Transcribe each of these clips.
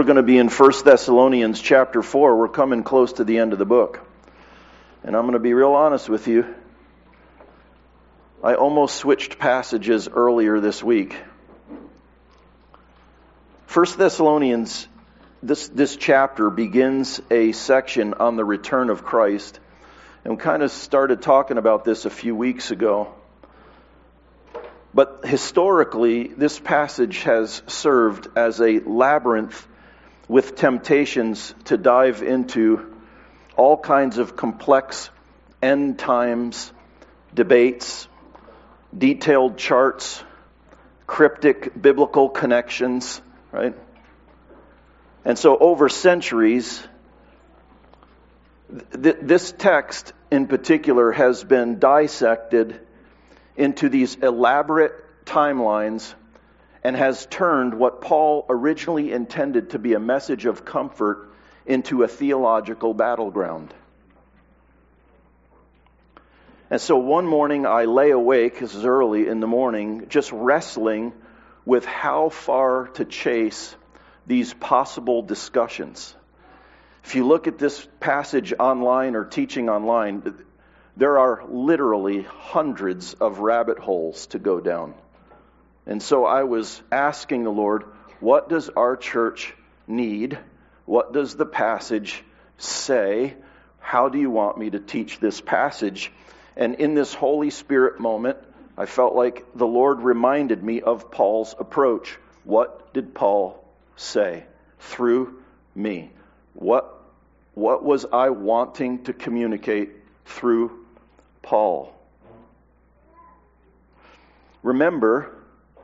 we're going to be in 1 Thessalonians chapter 4. We're coming close to the end of the book. And I'm going to be real honest with you. I almost switched passages earlier this week. 1 Thessalonians, this chapter begins a section on the return of Christ. And we kind of started talking about this a few weeks ago. But historically, this passage has served as a labyrinth with temptations to dive into all kinds of complex end times debates, detailed charts, cryptic biblical connections, right? And so over centuries, this text in particular has been dissected into these elaborate timelines and has turned what Paul originally intended to be a message of comfort into a theological battleground. And so one morning I lay awake, this is early in the morning, just wrestling with how far to chase these possible discussions. If you look at this passage online or teaching online, there are literally hundreds of rabbit holes to go down. And so I was asking the Lord, what does our church need? What does the passage say? How do you want me to teach this passage? And in this Holy Spirit moment, I felt like the Lord reminded me of Paul's approach. What did Paul say through me? What was I wanting to communicate through Paul? Remember,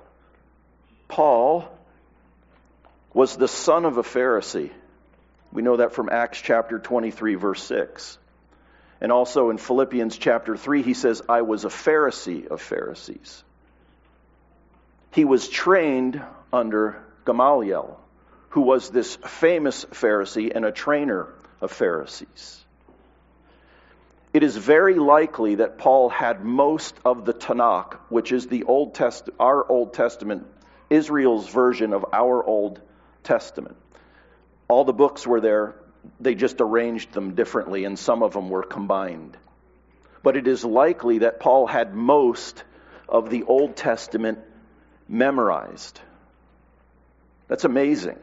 Paul was the son of a Pharisee. We know that from Acts chapter 23, verse 6. And also in Philippians chapter 3, he says, I was a Pharisee of Pharisees. He was trained under Gamaliel, who was this famous Pharisee and a trainer of Pharisees. It is very likely that Paul had most of the Tanakh, which is our Old Testament, Israel's version of our Old Testament. All the books were there, they just arranged them differently, and some of them were combined. But it is likely that Paul had most of the Old Testament memorized. That's amazing.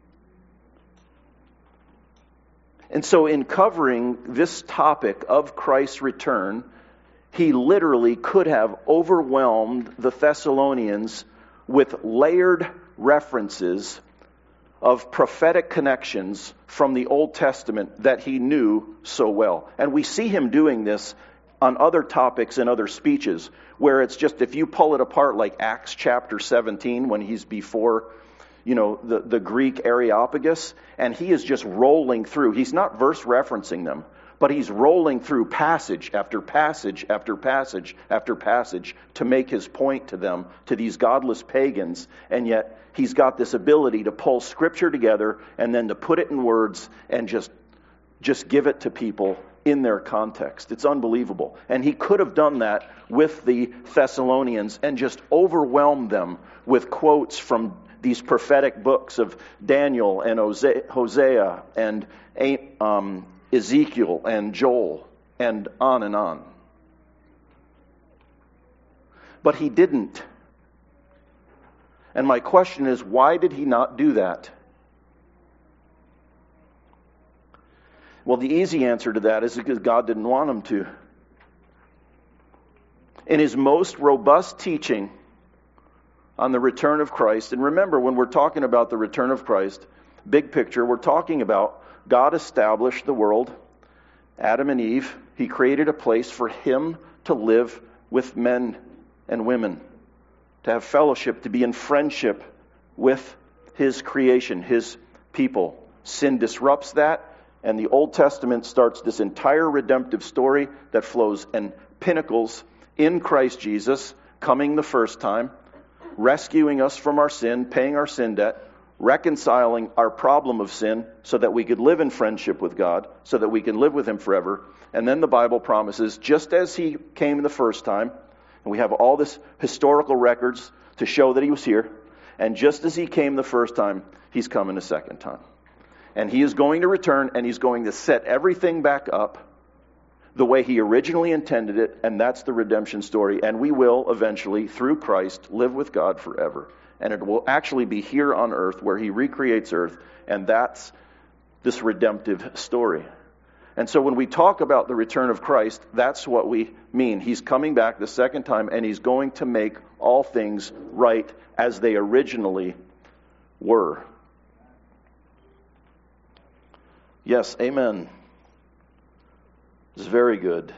And so in covering this topic of Christ's return, he literally could have overwhelmed the Thessalonians with layered references of prophetic connections from the Old Testament that he knew so well. And we see him doing this on other topics in other speeches, where it's just, if you pull it apart, like Acts chapter 17, when he's before the Greek Areopagus, and he is just rolling through. He's not verse referencing them, but he's rolling through passage after passage after passage after passage to make his point to them, to these godless pagans, and yet he's got this ability to pull Scripture together and then to put it in words and just give it to people in their context. It's unbelievable. And he could have done that with the Thessalonians and just overwhelmed them with quotes from these prophetic books of Daniel and Hosea and Ezekiel and Joel and on and on. But he didn't. And my question is, why did he not do that? Well, the easy answer to that is because God didn't want him to. In his most robust teaching on the return of Christ, and remember, when we're talking about the return of Christ, big picture, we're talking about God established the world, Adam and Eve. He created a place for him to live with men and women, to have fellowship, to be in friendship with his creation, his people. Sin disrupts that, and the Old Testament starts this entire redemptive story that flows and pinnacles in Christ Jesus, coming the first time, rescuing us from our sin, paying our sin debt, reconciling our problem of sin so that we could live in friendship with God, so that we can live with him forever. And then the Bible promises, just as he came the first time, and we have all this historical records to show that he was here, and just as he came the first time, He's coming a second time. And he is going to return, and he's going to set everything back up the way he originally intended it, and that's the redemption story. And we will eventually, through Christ, live with God forever. And it will actually be here on earth where he recreates earth, and that's this redemptive story. And so when we talk about the return of Christ, that's what we mean. He's coming back the second time, and he's going to make all things right as they originally were. Yes, amen. It's very good.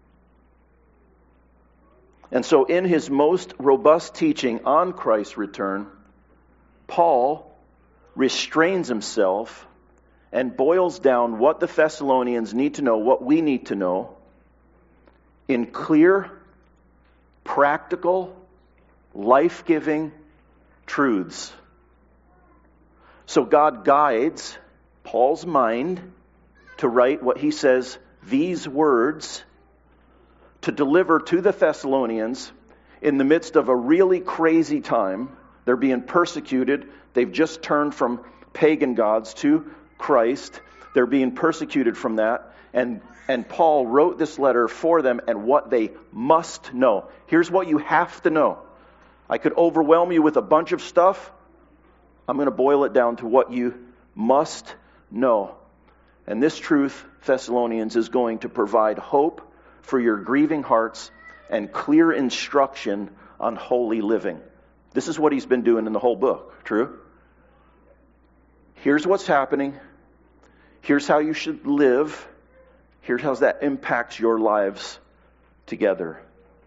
And so in his most robust teaching on Christ's return, Paul restrains himself and boils down what the Thessalonians need to know, what we need to know, in clear, practical, life-giving truths. So God guides Paul's mind to write what he says, these words, to deliver to the Thessalonians in the midst of a really crazy time. They're being persecuted. They've just turned from pagan gods to Christ. They're being persecuted from that. And Paul wrote this letter for them and what they must know. Here's what you have to know. I could overwhelm you with a bunch of stuff. I'm going to boil it down to what you must know. And this truth, Thessalonians, is going to provide hope for your grieving hearts and clear instruction on holy living. This is what he's been doing in the whole book. True? Here's what's happening. Here's how you should live. Here's how that impacts your lives together.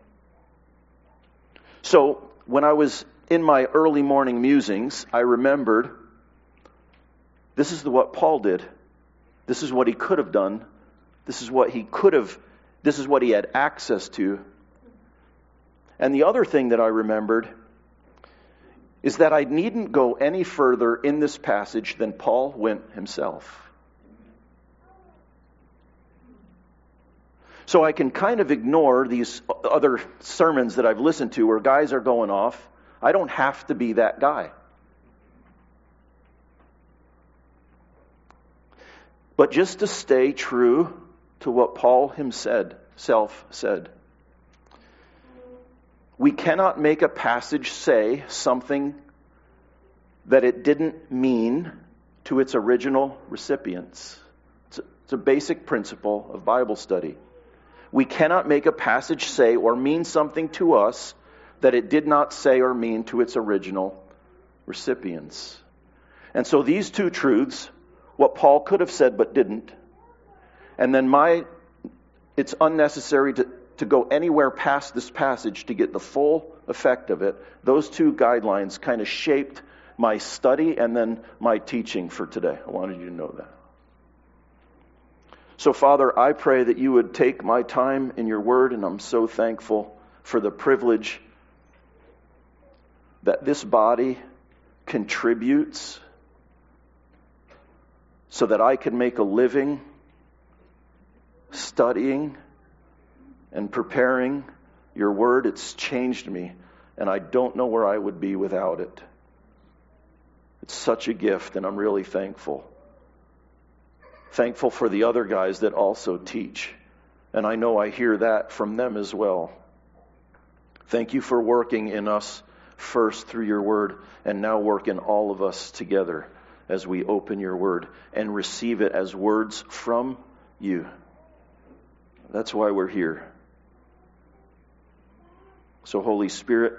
So, when I was in my early morning musings, I remembered this is what Paul did. This is what he could have done. This is what he had access to. And the other thing that I remembered is that I needn't go any further in this passage than Paul went himself. So I can kind of ignore these other sermons that I've listened to where guys are going off. I don't have to be that guy. But just to stay true to what Paul himself said. We cannot make a passage say something that it didn't mean to its original recipients. It's a basic principle of Bible study. We cannot make a passage say or mean something to us that it did not say or mean to its original recipients. And so these two truths, what Paul could have said but didn't, and then it's unnecessary to go anywhere past this passage to get the full effect of it. Those two guidelines kind of shaped my study and then my teaching for today. I wanted you to know that. So, Father, I pray that you would take my time in your word, and I'm so thankful for the privilege that this body contributes so that I can make a living studying and preparing your word. It's changed me, and I don't know where I would be without it. It's such a gift, and I'm really thankful. Thankful for the other guys that also teach, and I know I hear that from them as well. Thank you for working in us first through your word, and now work in all of us together as we open your word and receive it as words from you. That's why we're here. So, Holy Spirit,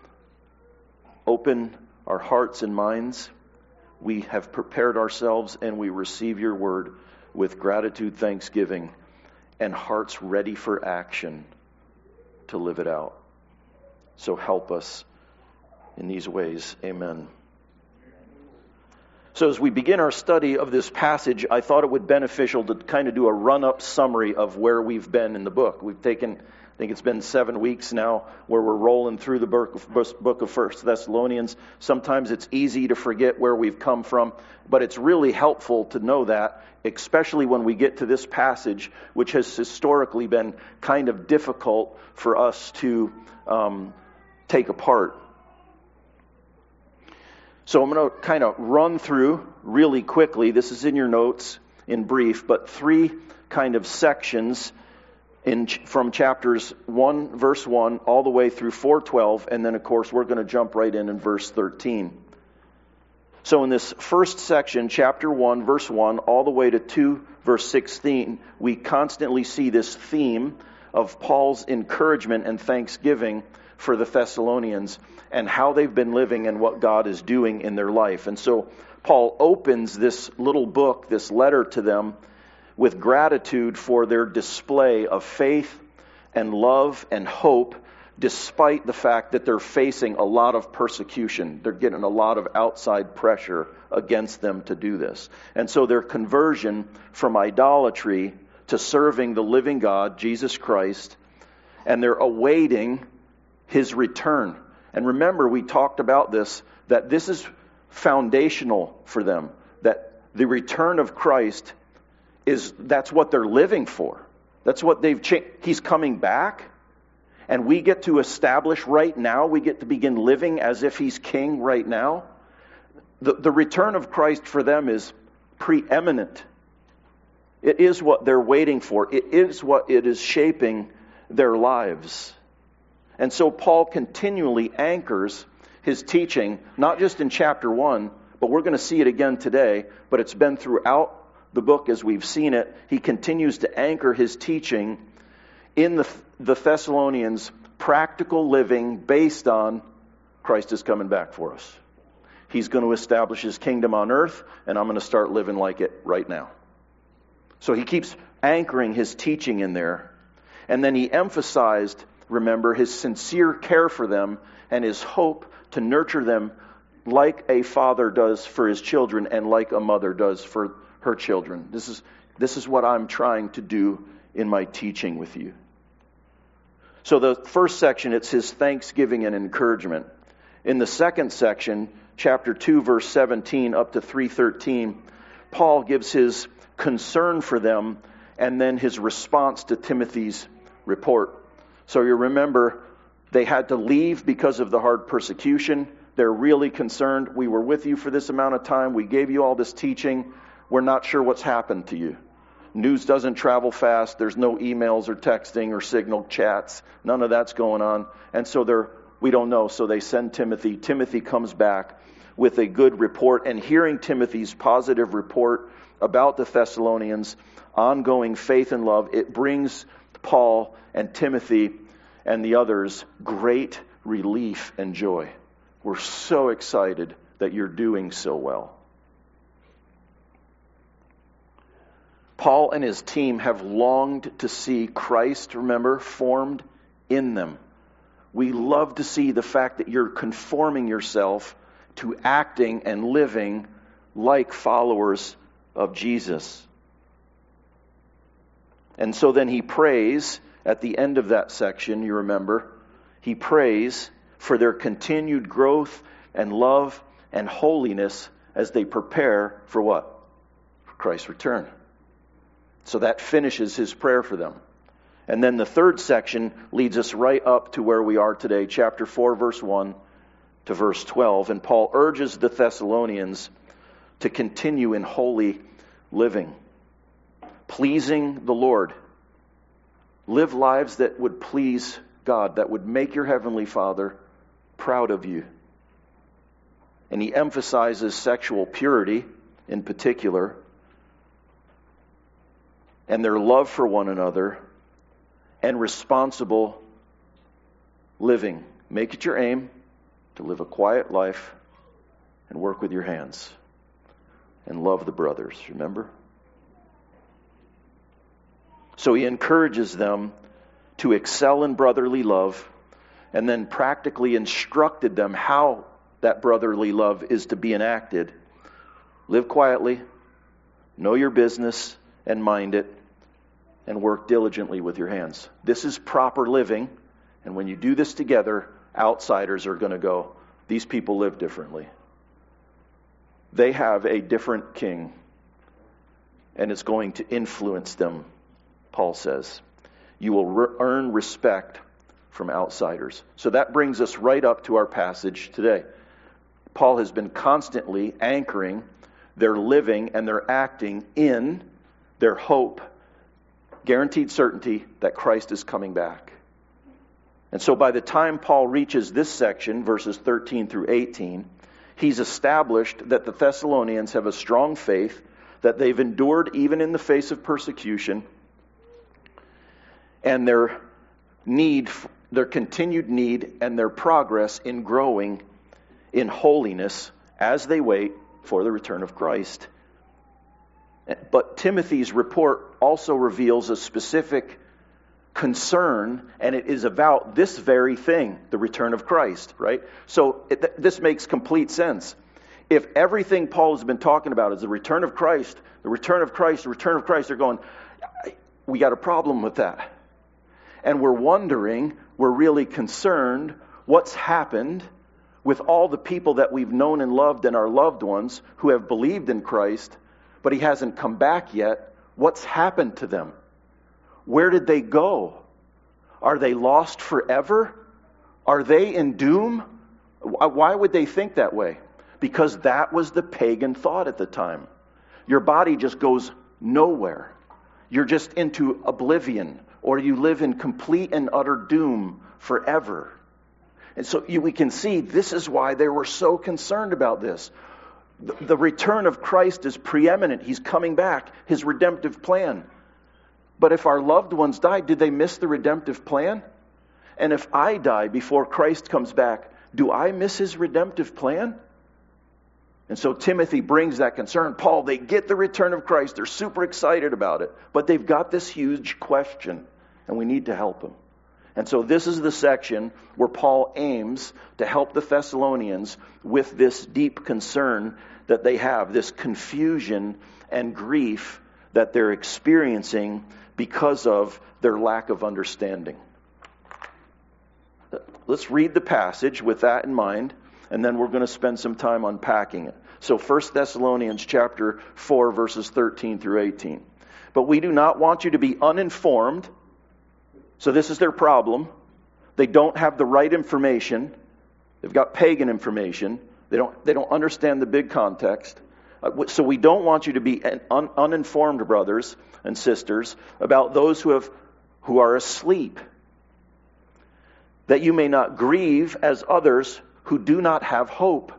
open our hearts and minds. We have prepared ourselves and we receive your word with gratitude, thanksgiving, and hearts ready for action to live it out. So help us in these ways. Amen. So as we begin our study of this passage, I thought it would be beneficial to kind of do a run-up summary of where we've been in the book. We've taken, I think it's been 7 weeks now, where we're rolling through the book of 1 Thessalonians. Sometimes it's easy to forget where we've come from, but it's really helpful to know that, especially when we get to this passage, which has historically been kind of difficult for us to take apart. So I'm going to kind of run through really quickly. This is in your notes in brief, but 3 kind of sections from chapters 1, verse 1, all the way through 4:12, and then, of course, we're going to jump right in verse 13. So in this first section, chapter 1, verse 1, all the way to 2, verse 16, we constantly see this theme of Paul's encouragement and thanksgiving for the Thessalonians and how they've been living and what God is doing in their life. And so Paul opens this little book, this letter to them, with gratitude for their display of faith and love and hope, despite the fact that they're facing a lot of persecution. They're getting a lot of outside pressure against them to do this. And so their conversion from idolatry to serving the living God, Jesus Christ, and they're awaiting His return. And remember, we talked about this, that this is foundational for them, that the return of Christ that's what they're living for. That's what they've changed. He's coming back. And we get to establish right now, we get to begin living as if He's king right now. The return of Christ for them is preeminent. It is what they're waiting for. It is what it is shaping their lives. And so Paul continually anchors his teaching, not just in chapter 1, but we're going to see it again today, but it's been throughout the book as we've seen it. He continues to anchor his teaching in the Thessalonians' practical living based on Christ is coming back for us. He's going to establish His kingdom on earth, and I'm going to start living like it right now. So he keeps anchoring his teaching in there. And then he emphasized, remember, his sincere care for them and his hope to nurture them like a father does for his children and like a mother does for her children. This is what I'm trying to do in my teaching with you. So the first section, it's his thanksgiving and encouragement. In the second section, chapter 2, verse 17 up to 3:13, Paul gives his concern for them and then his response to Timothy's report. So you remember, they had to leave because of the hard persecution. They're really concerned. We were with you for this amount of time. We gave you all this teaching. We're not sure what's happened to you. News doesn't travel fast. There's no emails or texting or signal chats. None of that's going on. And so we don't know. So they send Timothy. Timothy comes back with a good report. And hearing Timothy's positive report about the Thessalonians' ongoing faith and love, it brings Paul and Timothy and the others great relief and joy. We're so excited that you're doing so well. Paul and his team have longed to see Christ, remember, formed in them. We love to see the fact that you're conforming yourself to acting and living like followers of Jesus. And so then he prays at the end of that section, you remember, he prays for their continued growth and love and holiness as they prepare for what? For Christ's return. So that finishes his prayer for them. And then the third section leads us right up to where we are today, chapter 4, verse 1 to verse 12. And Paul urges the Thessalonians to continue in holy living, pleasing the Lord. Live lives that would please God, that would make your heavenly Father proud of you. And he emphasizes sexual purity in particular, and their love for one another, and responsible living. Make it your aim to live a quiet life and work with your hands and love the brothers, remember? So he encourages them to excel in brotherly love, and then practically instructed them how that brotherly love is to be enacted. Live quietly, know your business, and mind it, and work diligently with your hands. This is proper living, and when you do this together, outsiders are going to go, these people live differently. They have a different king, and it's going to influence them, Paul says. You will earn respect from outsiders. So that brings us right up to our passage today. Paul has been constantly anchoring their living and their acting in their hope, guaranteed certainty that Christ is coming back. And so by the time Paul reaches this section, verses 13 through 18, he's established that the Thessalonians have a strong faith, that they've endured even in the face of persecution, and their continued need and their progress in growing in holiness as they wait for the return of Christ. But Timothy's report also reveals a specific concern, and it is about this very thing, the return of Christ, right? So this makes complete sense. If everything Paul has been talking about is the return of Christ, the return of Christ, the return of Christ, they're going, we got a problem with that. And we're wondering, we're really concerned, what's happened with all the people that we've known and loved and our loved ones who have believed in Christ, but he hasn't come back yet. What's happened to them? Where did they go? Are they lost forever? Are they in doom? Why would they think that way? Because that was the pagan thought at the time. Your body just goes nowhere. You're just into oblivion, or you live in complete and utter doom forever. And so we can see this is why they were so concerned about this. The return of Christ is preeminent. He's coming back, his redemptive plan. But if our loved ones died, did they miss the redemptive plan? And if I die before Christ comes back, do I miss his redemptive plan? And so Timothy brings that concern. Paul, they get the return of Christ. They're super excited about it. But they've got this huge question, and we need to help them. And so this is the section where Paul aims to help the Thessalonians with this deep concern that they have, this confusion and grief that they're experiencing because of their lack of understanding. Let's read the passage with that in mind, and then we're going to spend some time unpacking it. So 1 Thessalonians chapter 4, verses 13 through 18. But we do not want you to be uninformed. So this is their problem. They don't have the right information. They've got pagan information. They don't understand the big context. So we don't want you to be uninformed, brothers and sisters, about those who are asleep, that you may not grieve as others who do not have hope.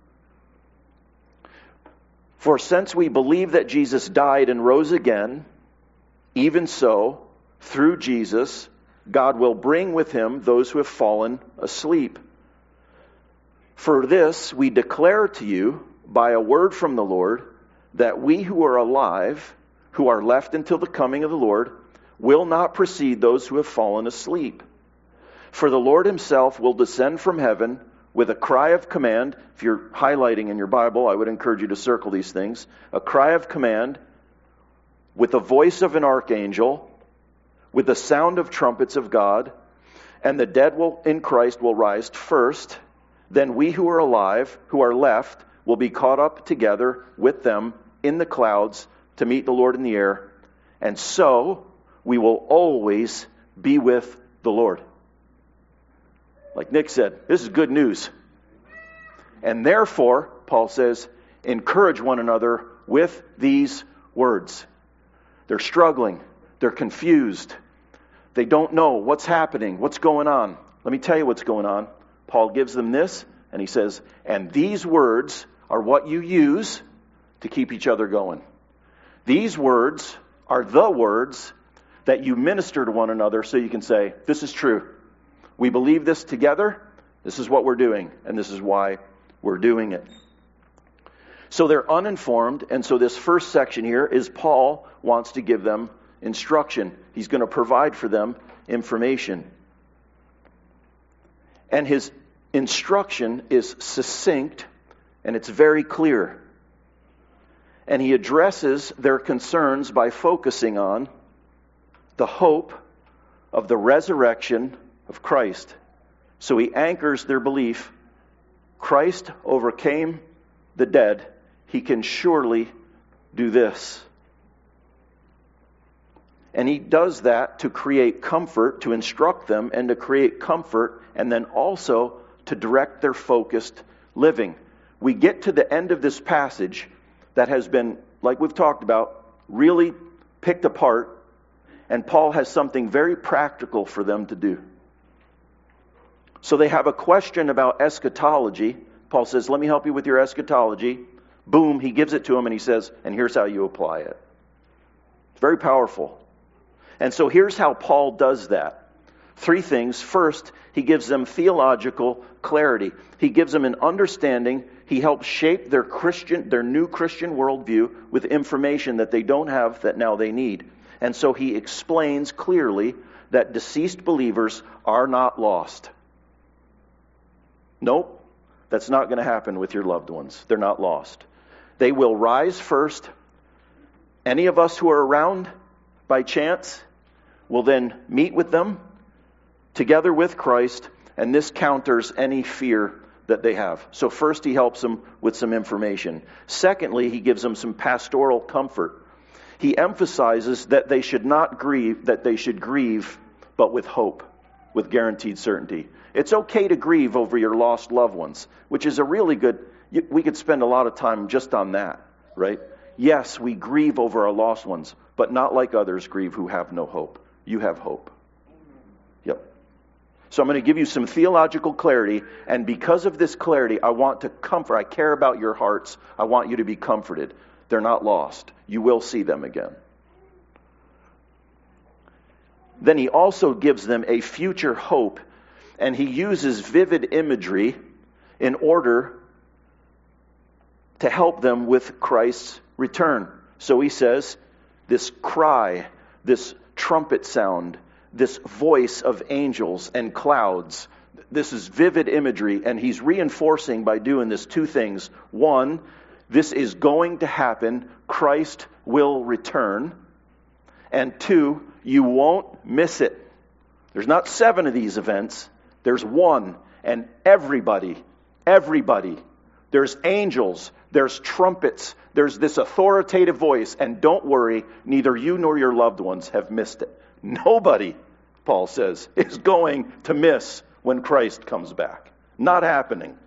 For since we believe that Jesus died and rose again, even so, through Jesus, God will bring with him those who have fallen asleep. For this we declare to you by a word from the Lord, that we who are alive, who are left until the coming of the Lord, will not precede those who have fallen asleep. For the Lord himself will descend from heaven with a cry of command. If you're highlighting in your Bible, I would encourage you to circle these things. A cry of command, with the voice of an archangel, with the sound of trumpets of God, and the dead in Christ will rise first. Then we who are alive, who are left, will be caught up together with them in the clouds to meet the Lord in the air. And so we will always be with the Lord. Like Nick said, this is good news. And therefore, Paul says, encourage one another with these words. They're struggling. They're confused. They don't know what's happening, what's going on. Let me tell you what's going on. Paul gives them this, and he says, and these words are what you use to keep each other going. These words are the words that you minister to one another so you can say, this is true. We believe this together. This is what we're doing, and this is why we're doing it. So they're uninformed, and so this first section here is Paul wants to give them instruction. He's going to provide for them information. And his instruction is succinct, and it's very clear. And he addresses their concerns by focusing on the hope of the resurrection of Christ. So he anchors their belief. Christ overcame the dead. He can surely do this. And he does that to create comfort, to instruct them, and to create comfort, and then also to direct their focused living. we get to the end of this passage that has been, like we've talked about, really picked apart, and Paul has something very practical for them to do. So they have a question about eschatology. Paul says, let me help you with your eschatology. Boom, he gives it to them and he says, and here's how you apply it. It's very powerful. And so here's how Paul does that. 3 things. First, he gives them theological clarity. He gives them an understanding. He helps shape their new Christian worldview with information that they don't have that now they need. And so he explains clearly that deceased believers are not lost. Nope, that's not going to happen with your loved ones. They're not lost. They will rise first. Any of us who are around by chance will then meet with them together with Christ, and this counters any fear that they have. So first he helps them with some information. Secondly, he gives them some pastoral comfort. He emphasizes that they should not grieve, that they should grieve, but with hope, with guaranteed certainty. It's okay to grieve over your lost loved ones, which is a really good, we could spend a lot of time just on that, right? Yes, we grieve over our lost ones, but not like others grieve who have no hope. You have hope. Yep. So I'm going to give you some theological clarity, and because of this clarity, I want to comfort. I care about your hearts. I want you to be comforted. They're not lost. You will see them again. Then he also gives them a future hope, and he uses vivid imagery in order to help them with Christ's return. So he says, this cry, this trumpet sound, this voice of angels and clouds, this is vivid imagery, and he's reinforcing by doing this 2 things. 1, this is going to happen. Christ will return. And 2, you won't miss it. There's not 7 of these events. There's 1. And everybody, there's angels, there's trumpets, there's this authoritative voice. And don't worry, neither you nor your loved ones have missed it. Nobody, Paul says, is going to miss when Christ comes back. Not happening.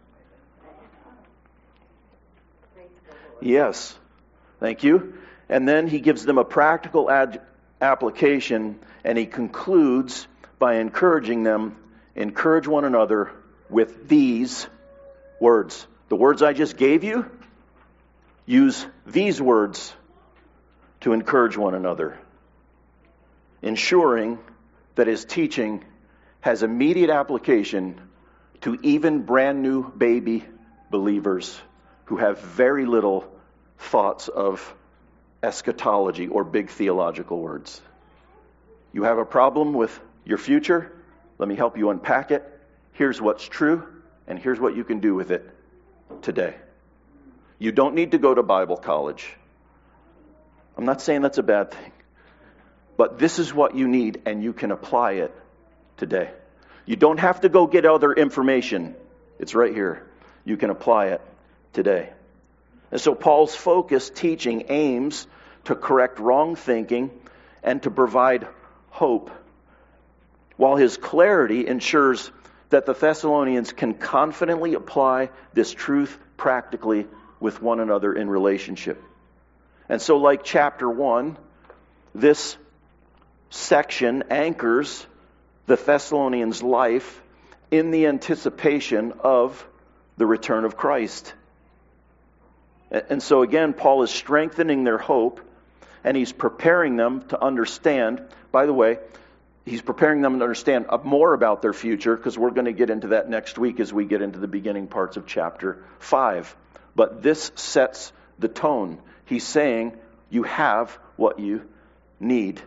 Yes. Thank you. And then he gives them a practical application, and he concludes by encouraging them, encourage one another with these words. The words I just gave you, use these words to encourage one another, ensuring that his teaching has immediate application to even brand new baby believers who have very little thoughts of eschatology or big theological words. You have a problem with your future? Let me help you unpack it. Here's what's true, and here's what you can do with it today. You don't need to go to Bible college. I'm not saying that's a bad thing. But this is what you need, and you can apply it today. You don't have to go get other information. It's right here. You can apply it today. And so Paul's focused teaching aims to correct wrong thinking and to provide hope, while his clarity ensures that the Thessalonians can confidently apply this truth practically with one another in relationship. And so, like chapter 1, this section anchors the Thessalonians' life in the anticipation of the return of Christ. And so again, Paul is strengthening their hope, and he's preparing them to understand. By the way, he's preparing them to understand more about their future, because we're going to get into that next week as we get into the beginning parts of chapter 5. But this sets the tone. He's saying, you have what you need.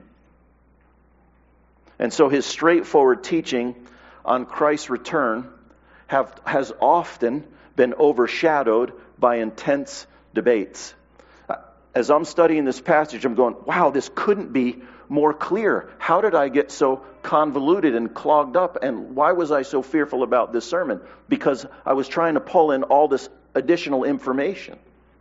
And so his straightforward teaching on Christ's return has often been overshadowed by intense debates. As I'm studying this passage, I'm going, wow, this couldn't be more clear. How did I get so convoluted and clogged up? And why was I so fearful about this sermon? Because I was trying to pull in all this additional information.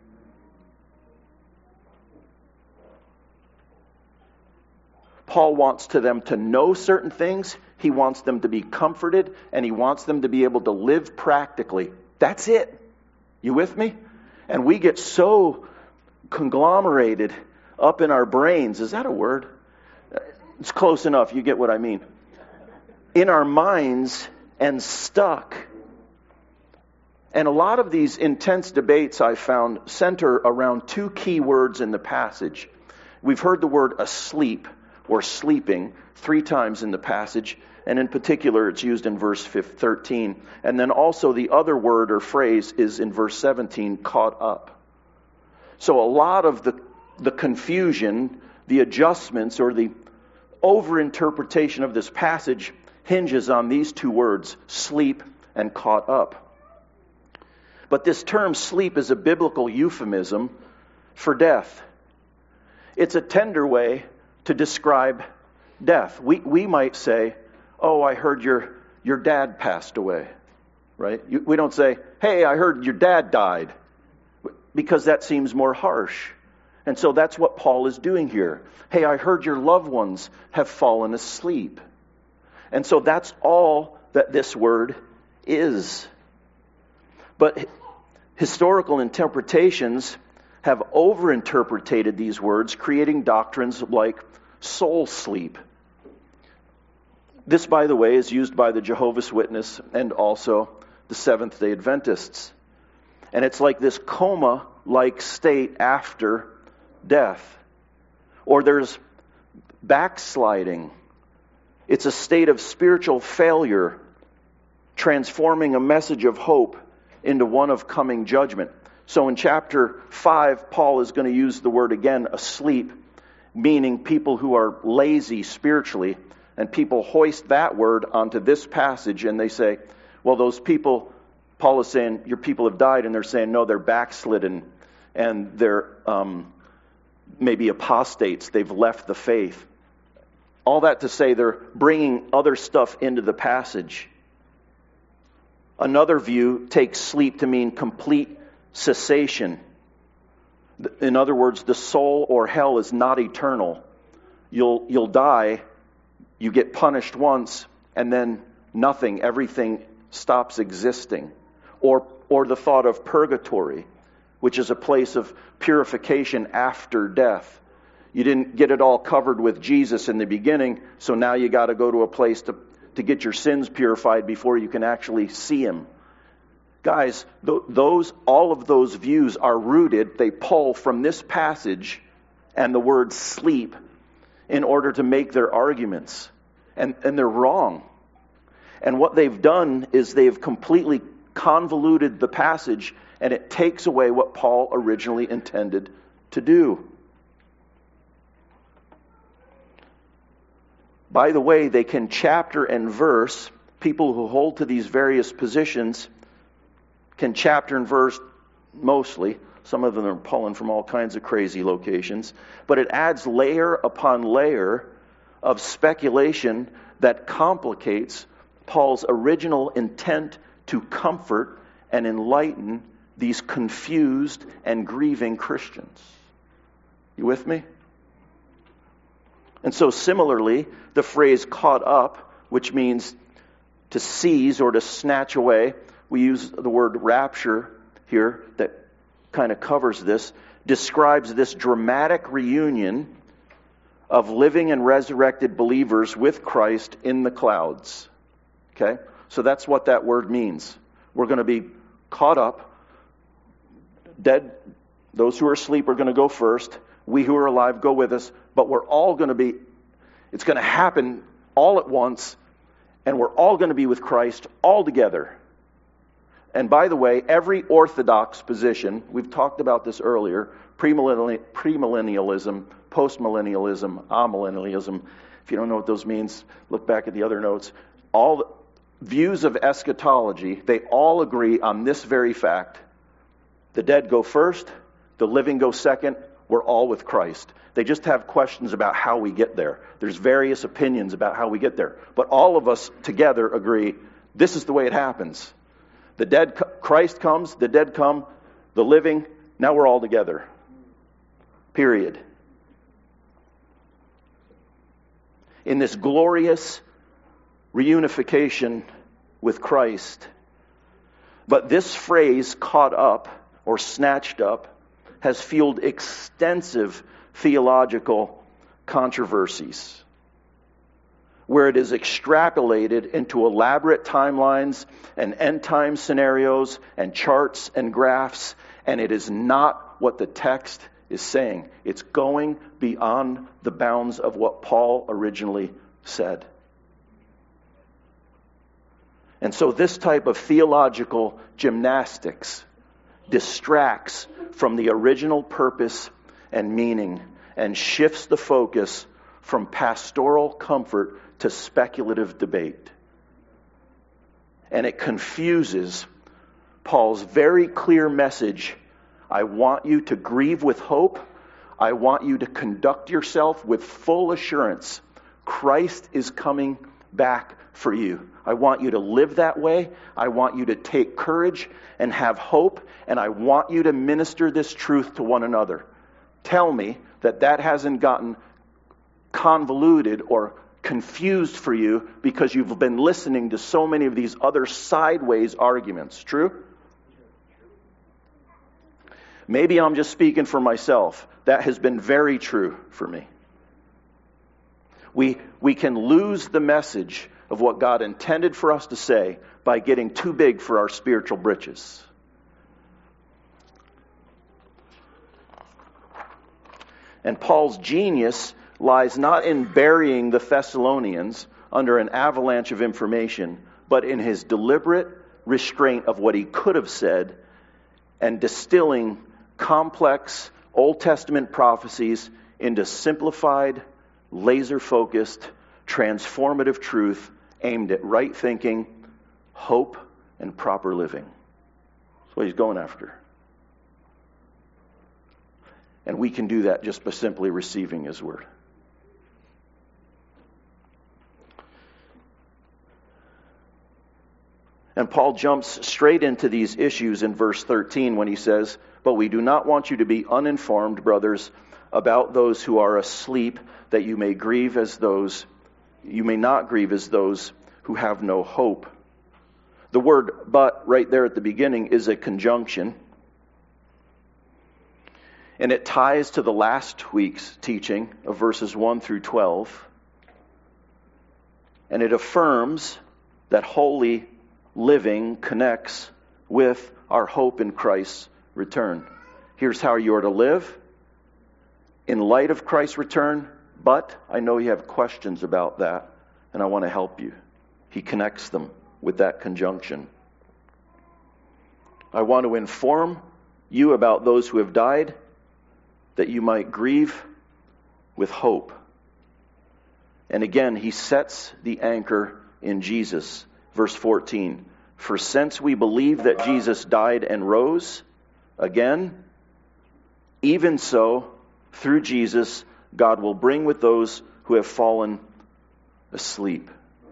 Paul wants them to know certain things. He wants them to be comforted, and he wants them to be able to live practically. That's it. You with me? And we get so conglomerated up in our brains. Is that a word? It's close enough. You get what I mean. In our minds and stuck. And a lot of these intense debates I found center around two key words in the passage. We've heard the word asleep or sleeping 3 times in the passage, and in particular it's used in verse 13. And then also the other word or phrase is in verse 17, caught up. So a lot of the confusion, the adjustments, or the overinterpretation of this passage hinges on these 2 words, sleep and caught up. But this term sleep is a biblical euphemism for death. It's a tender way to describe death. We might say, oh, I heard your dad passed away, right? We don't say, hey, I heard your dad died, because that seems more harsh. And so that's what Paul is doing here. Hey, I heard your loved ones have fallen asleep. And so that's all that this word is. But historical interpretations have overinterpreted these words, creating doctrines like soul sleep. This, by the way, is used by the Jehovah's Witnesses and also the Seventh-day Adventists. And it's like this coma-like state after death. Or there's backsliding. It's a state of spiritual failure, transforming a message of hope into one of coming judgment. So in chapter 5, Paul is going to use the word again, asleep, meaning people who are lazy spiritually. And people hoist that word onto this passage and they say, well, those people, Paul is saying, your people have died, and they're saying, no, they're backslidden and they're maybe apostates. They've left the faith. All that to say they're bringing other stuff into the passage. Another view takes sleep to mean complete cessation. In other words, the soul or hell is not eternal. You'll die, you get punished once, and then nothing, everything stops existing. Or the thought of purgatory, which is a place of purification after death. You didn't get it all covered with Jesus in the beginning, so now you got to go to a place to get your sins purified before you can actually see Him. Guys, all of those views are rooted, they pull from this passage and the word sleep in order to make their arguments. And they're wrong. And what they've done is they've completely convoluted the passage, and it takes away what Paul originally intended to do. By the way, they can chapter and verse. People who hold to these various positions can chapter and verse mostly. Some of them are pulling from all kinds of crazy locations. But it adds layer upon layer of speculation that complicates Paul's original intent to comfort and enlighten these confused and grieving Christians. You with me? And so similarly, the phrase caught up, which means to seize or to snatch away, we use the word rapture here that kind of covers this, describes this dramatic reunion of living and resurrected believers with Christ in the clouds. Okay? So that's what that word means. We're going to be caught up. Dead, those who are asleep are going to go first. We who are alive go with us. But we're all going to be, it's going to happen all at once. And we're all going to be with Christ all together. And by the way, every orthodox position, we've talked about this earlier, premillennialism, postmillennialism, amillennialism. If you don't know what those means, look back at the other notes. All views of eschatology, they all agree on this very fact. The dead go first, the living go second, we're all with Christ. They just have questions about how we get there. There's various opinions about how we get there. But all of us together agree, this is the way it happens. The dead, Christ comes, the dead come, the living, now we're all together. Period. In this glorious reunification with Christ, But this phrase, caught up or snatched up, has fueled extensive theological controversies, where it is extrapolated into elaborate timelines and end-time scenarios and charts and graphs, and it is not what the text is saying. It's going beyond the bounds of what Paul originally said. And so this type of theological gymnastics distracts from the original purpose and meaning and shifts the focus from pastoral comfort to speculative debate. And it confuses Paul's very clear message: I want you to grieve with hope. I want you to conduct yourself with full assurance. Christ is coming back for you. I want you to live that way. I want you to take courage and have hope. And I want you to minister this truth to one another. Tell me that hasn't gotten convoluted or confused for you because you've been listening to so many of these other sideways arguments. True? Maybe I'm just speaking for myself. That has been very true for me. We can lose the message of what God intended for us to say by getting too big for our spiritual britches. And Paul's genius lies not in burying the Thessalonians under an avalanche of information, but in his deliberate restraint of what he could have said and distilling complex Old Testament prophecies into simplified, laser-focused, transformative truth aimed at right thinking, hope, and proper living. That's what he's going after. And we can do that just by simply receiving his word. And Paul jumps straight into these issues in verse 13 when he says, "But we do not want you to be uninformed, brothers, about those who are asleep, that you may not grieve as those who have no hope." The word "but" right there at the beginning is a conjunction. And it ties to the last week's teaching of verses 1 through 12. And it affirms that holy living connects with our hope in Christ's return. Here's how you are to live in light of Christ's return, but I know you have questions about that, and I want to help you. He connects them with that conjunction. I want to inform you about those who have died, that you might grieve with hope. And again, he sets the anchor in Jesus. Verse 14, "For since we believe that Jesus died and rose again, even so, through Jesus, God will bring with those who have fallen asleep."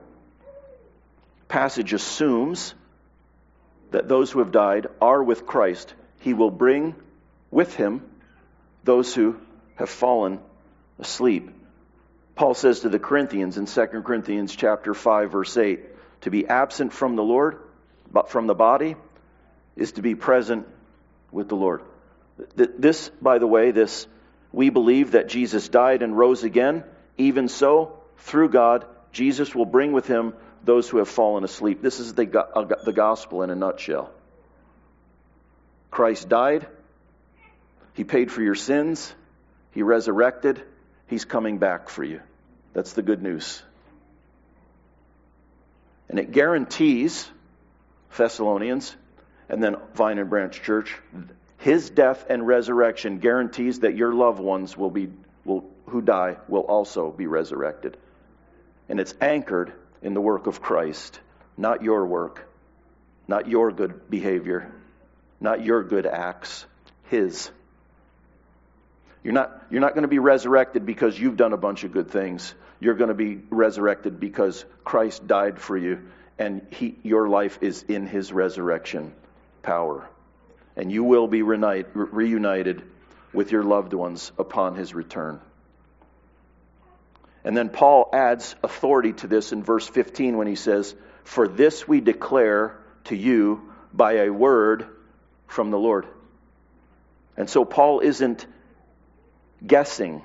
Passage assumes that those who have died are with Christ. He will bring with him those who have fallen asleep. Paul says to the Corinthians in 2 Corinthians chapter 5, verse 8, to be absent from the Lord, but from the body, is to be present with the Lord. This, by the way, we believe that Jesus died and rose again. Even so, through God, Jesus will bring with him those who have fallen asleep. This is the gospel in a nutshell. Christ died. He paid for your sins. He resurrected. He's coming back for you. That's the good news. And it guarantees, Thessalonians, and then Vine and Branch Church, his death and resurrection guarantees that your loved ones who die will also be resurrected. And it's anchored in the work of Christ, not your work, not your good behavior, not your good acts, his. You're not going to be resurrected because you've done a bunch of good things. You're going to be resurrected because Christ died for you, and your life is in his resurrection power. And you will be reunited with your loved ones upon his return. And then Paul adds authority to this in verse 15 when he says, "For this we declare to you by a word from the Lord. And so Paul isn't guessing.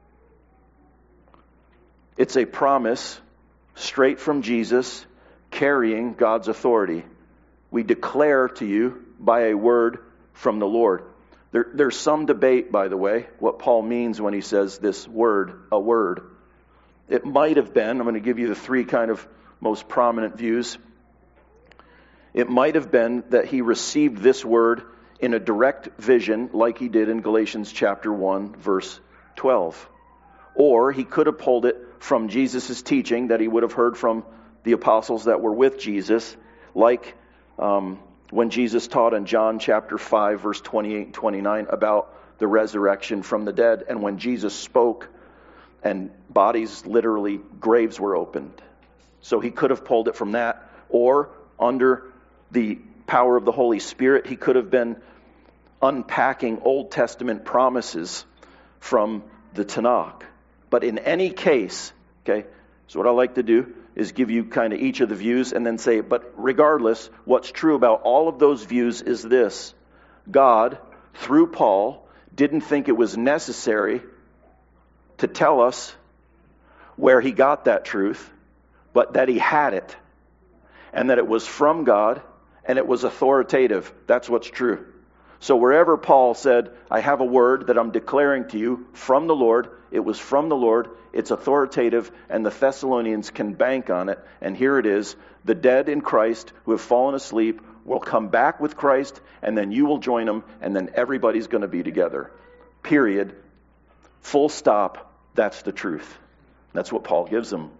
It's a promise straight from Jesus, carrying God's authority. We declare to you by a word from the Lord. There's some debate, by the way, what Paul means when he says this word, a word. It might have been, I'm going to give you the three kind of most prominent views. It might have been that he received this word in a direct vision like he did in Galatians chapter 1, verse 12. Or he could have pulled it from Jesus' teaching that he would have heard from the apostles that were with Jesus, like when Jesus taught in John chapter 5, verse 28 and 29 about the resurrection from the dead. And when Jesus spoke, and bodies, literally, graves were opened. So he could have pulled it from that. Or under the power of the Holy Spirit, he could have been unpacking Old Testament promises from the Tanakh. But in any case, okay, so what I like to do is give you kind of each of the views and then say, but regardless, what's true about all of those views is this. God, through Paul, didn't think it was necessary to tell us where he got that truth, but that he had it, and that it was from God, and it was authoritative. That's what's true. So wherever Paul said, I have a word that I'm declaring to you from the Lord, it was from the Lord, it's authoritative, and the Thessalonians can bank on it. And here it is, the dead in Christ who have fallen asleep will come back with Christ, and then you will join them, and then everybody's going to be together. Period. Full stop. That's the truth. That's what Paul gives them.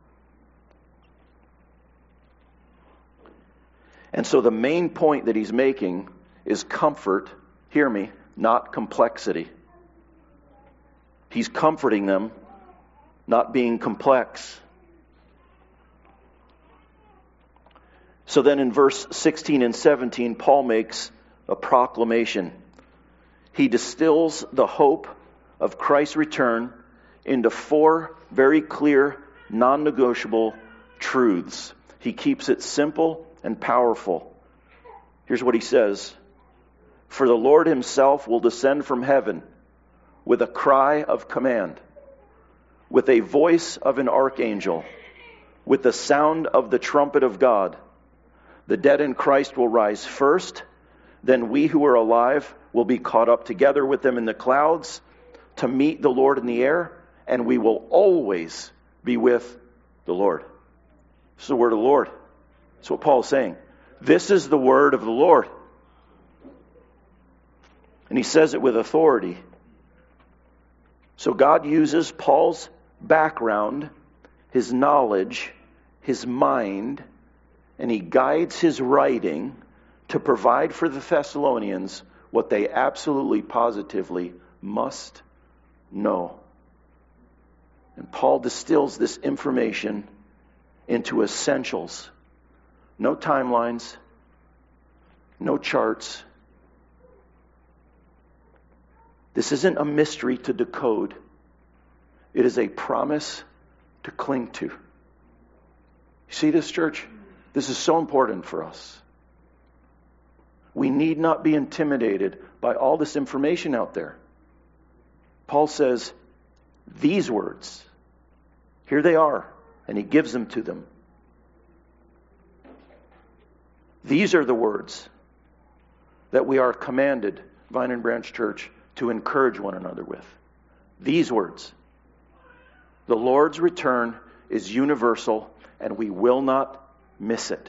And so the main point that he's making is comfort, hear me, not complexity. He's comforting them, not being complex. So then in verse 16 and 17, Paul makes a proclamation. He distills the hope of Christ's return into four very clear, non-negotiable truths. He keeps it simple and powerful. Here's what he says. For the Lord himself will descend from heaven with a cry of command, with a voice of an archangel, with the sound of the trumpet of God. The dead in Christ will rise first, then we who are alive will be caught up together with them in the clouds to meet the Lord in the air, and we will always be with the Lord. This is the word of the Lord. That's what Paul's saying. This is the word of the Lord. And he says it with authority. So God uses Paul's background, his knowledge, his mind, and he guides his writing to provide for the Thessalonians what they absolutely, positively must know. And Paul distills this information into essentials. No timelines, no charts. This isn't a mystery to decode. It is a promise to cling to. You see this, church? This is so important for us. We need not be intimidated by all this information out there. Paul says, these words, here they are, and he gives them to them. These are the words that we are commanded, Vine and Branch Church, to encourage one another with. These words. The Lord's return is universal, and we will not miss it.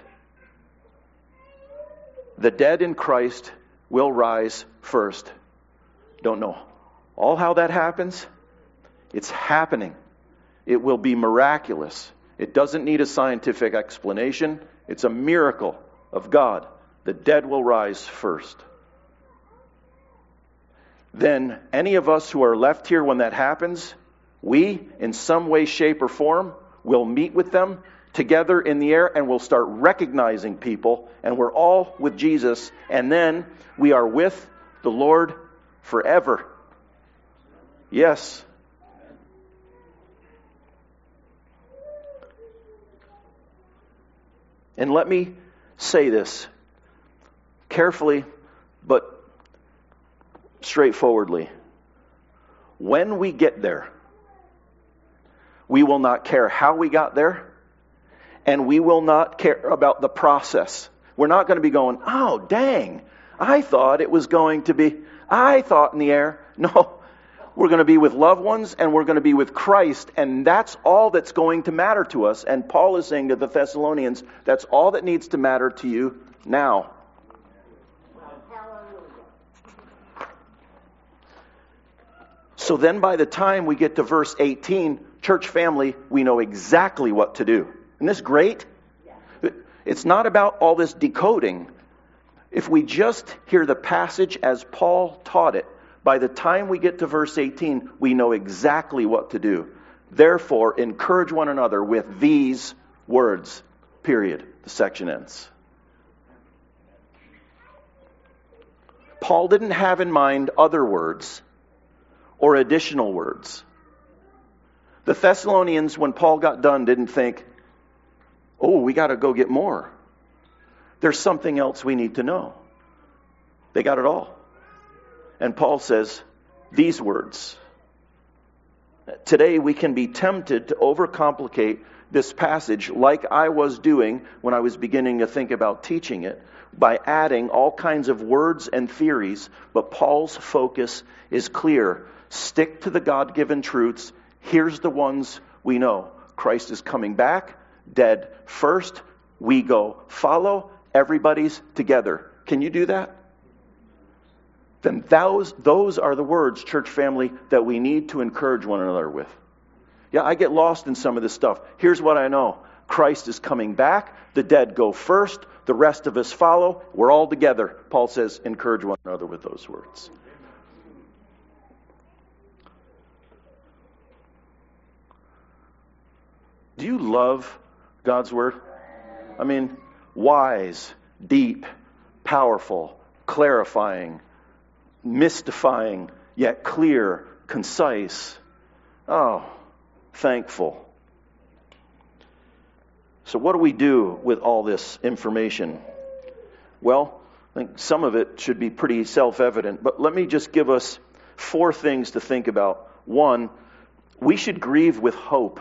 The dead in Christ will rise first. Don't know all how that happens. It's happening. It will be miraculous. It doesn't need a scientific explanation. It's a miracle of God. The dead will rise first. Then any of us who are left here when that happens, we, in some way, shape, or form, will meet with them together in the air, and we'll start recognizing people, and we're all with Jesus, and then we are with the Lord forever. Yes. And let me say this. carefully, but straightforwardly. When we get there, we will not care how we got there, and we will not care about the process. We're not going to be going, oh, dang, I thought it was going to be, I thought in the air. No, we're going to be with loved ones, and we're going to be with Christ, and that's all that's going to matter to us. And Paul is saying to the Thessalonians, that's all that needs to matter to you now. So then by the time we get to verse 18, church family, we know exactly what to do. Isn't this great? It's not about all this decoding. If we just hear the passage as Paul taught it, by the time we get to verse 18, we know exactly what to do. Therefore, encourage one another with these words. Period. The section ends. Paul didn't have in mind other words or additional words. The Thessalonians, when Paul got done, didn't think, oh, we got to go get more. There's something else we need to know. They got it all. And Paul says these words. Today we can be tempted to overcomplicate this passage like I was doing when I was beginning to think about teaching it, by adding all kinds of words and theories. But Paul's focus is clear. Stick to the God-given truths. Here's the ones we know. Christ is coming back, dead first. We go follow. Everybody's together. Can you do that? Then those are the words, church family, that we need to encourage one another with. Yeah, I get lost in some of this stuff. Here's what I know. Christ is coming back. The dead go first. The rest of us follow. We're all together. Paul says, encourage one another with those words. Do you love God's Word? I mean, wise, deep, powerful, clarifying, mystifying, yet clear, concise. Oh, thankful. So what do we do with all this information? Well, I think some of it should be pretty self-evident, but let me just give us 4 things to think about. 1, we should grieve with hope.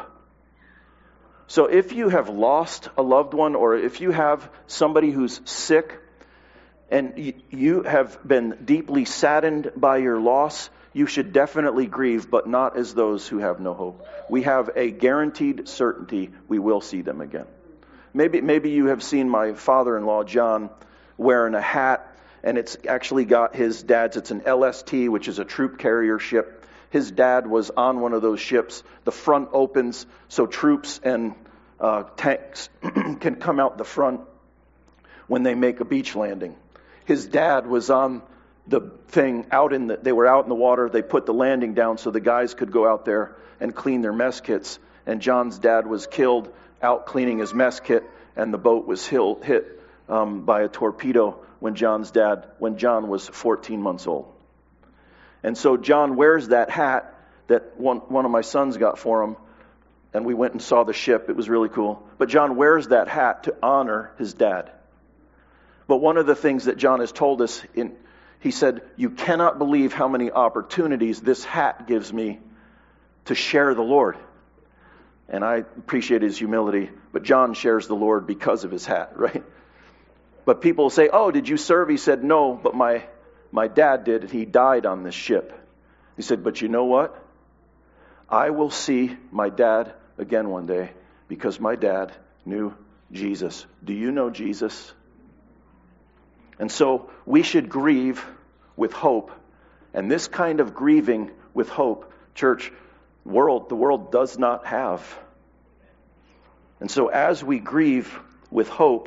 So if you have lost a loved one, or if you have somebody who's sick, and you have been deeply saddened by your loss, you should definitely grieve, but not as those who have no hope. We have a guaranteed certainty we will see them again. Maybe you have seen my father-in-law, John, wearing a hat, and it's actually got his dad's. It's an LST, which is a troop carrier ship. His dad was on one of those ships. The front opens so troops and tanks can come out the front when they make a beach landing. His dad was on the thing they were out in the water. They put the landing down so the guys could go out there and clean their mess kits. And John's dad was killed out cleaning his mess kit, and the boat was hit by a torpedo when John was 14 months old. And so John wears that hat that one of my sons got for him, and we went and saw the ship. It was really cool. But John wears that hat to honor his dad. But one of the things that John has told us, he said, you cannot believe how many opportunities this hat gives me to share the Lord. And I appreciate his humility, but John shares the Lord because of his hat, right? But people say, oh, did you serve? He said, no, but my dad did, and he died on this ship. He said, but you know what? I will see my dad again one day because my dad knew Jesus. Do you know Jesus? And so we should grieve with hope. And this kind of grieving with hope, church, the world does not have. And so as we grieve with hope,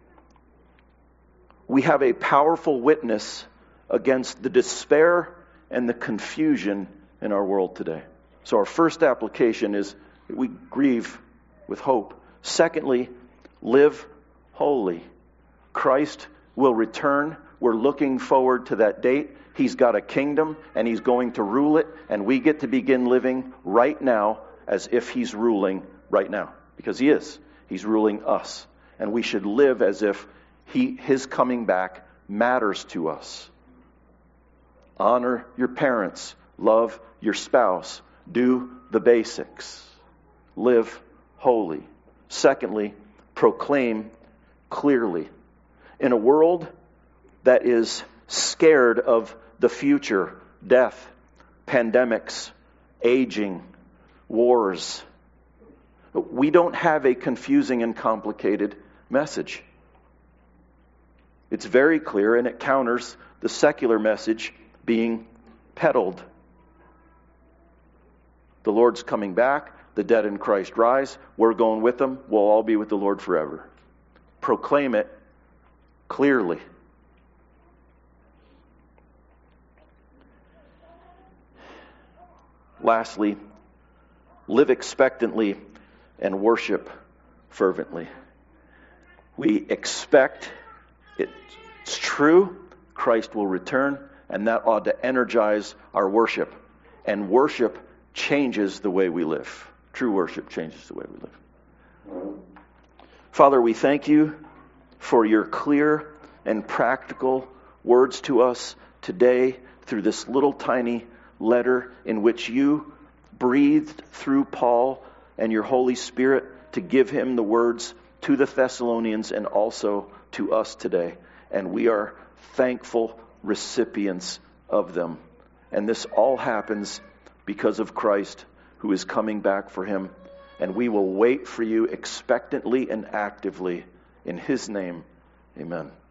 we have a powerful witness against the despair and the confusion in our world today. So our first application is we grieve with hope. Secondly, live holy. Christ will return. We're looking forward to that date. He's got a kingdom, and he's going to rule it, and we get to begin living right now as if he's ruling right now. Because he is. He's ruling us. And we should live as if his coming back matters to us. Honor your parents. Love your spouse. Do the basics. Live holy. Secondly, proclaim clearly. In a world that is scared of the future, death, pandemics, aging, wars, we don't have a confusing and complicated message. It's very clear, and it counters the secular message being peddled. The Lord's coming back. The dead in Christ rise. We're going with them. We'll all be with the Lord forever. Proclaim it clearly. Lastly, live expectantly and worship fervently. We expect, it's true, Christ will return, and that ought to energize our worship. And worship changes the way we live. True worship changes the way we live. Father, we thank you for your clear and practical words to us today through this little tiny letter in which you breathed through Paul and your Holy Spirit to give him the words to the Thessalonians and also to us today. And we are thankful recipients of them. And this all happens because of Christ, who is coming back for him. And we will wait for you expectantly and actively. In his name, amen.